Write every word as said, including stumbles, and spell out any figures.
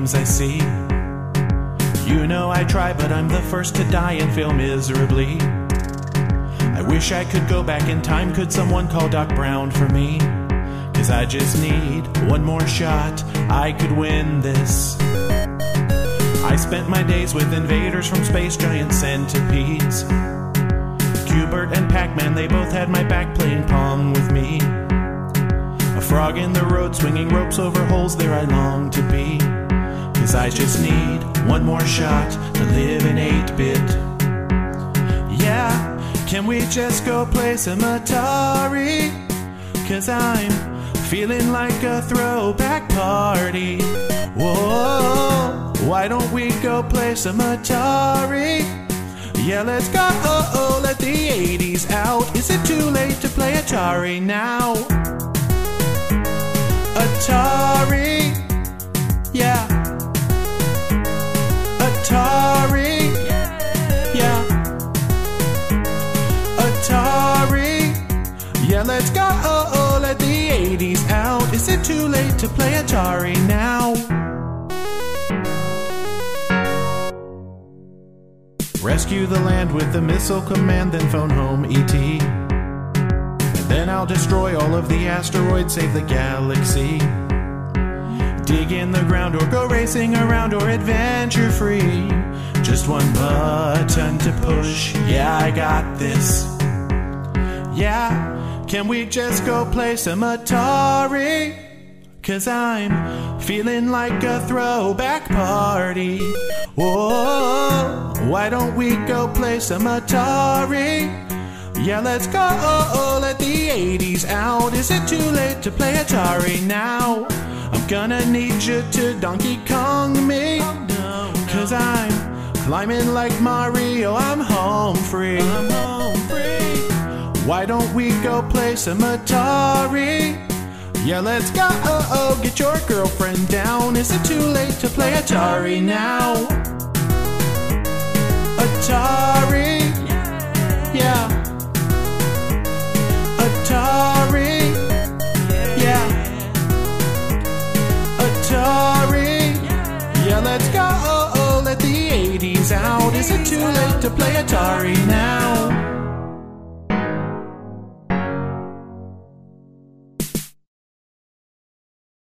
games I see. You know I try, but I'm the first to die and fail miserably. I wish I could go back in time. Could someone call Doc Brown for me? Cause I just need one more shot. I could win this. I spent my days with invaders from space, giant centipedes. Q*bert and Pac-Man, they both had my back playing pong with me. A frog in the road, swinging ropes over holes, there I long to be. Cause I just need one more shot to live in eight bit. Yeah, can we just go play some Atari? Cause I'm feeling like a throwback party. Whoa, why don't we go play some Atari? Yeah, let's go, oh, oh, let the eighties out. Is it too late to play Atari now? Atari, yeah. Atari, yeah. Atari, yeah, let's go, oh, oh, let the eighties out. Is it too late to play Atari now? Rescue the land with the missile command, then phone home E T. And then I'll destroy all of the asteroids, save the galaxy. Dig in the ground or go racing around or adventure free. Just one button to push, yeah, I got this. Yeah, can we just go play some Atari? Cause I'm feeling like a throwback party. Whoa, why don't we go play some Atari? Yeah, let's go, oh, oh, let the eighties out. Is it too late to play Atari now? I'm gonna need you to Donkey Kong me. Cause I'm climbing like Mario, I'm home free. I'm home free. Why don't we go play some Atari? Yeah, let's go, oh, oh, get your girlfriend down. Is it too late to play Atari now? Atari, yeah. Atari, yeah. Atari, yeah, let's go, oh, oh, let the eighties out. Is it too late to play Atari now?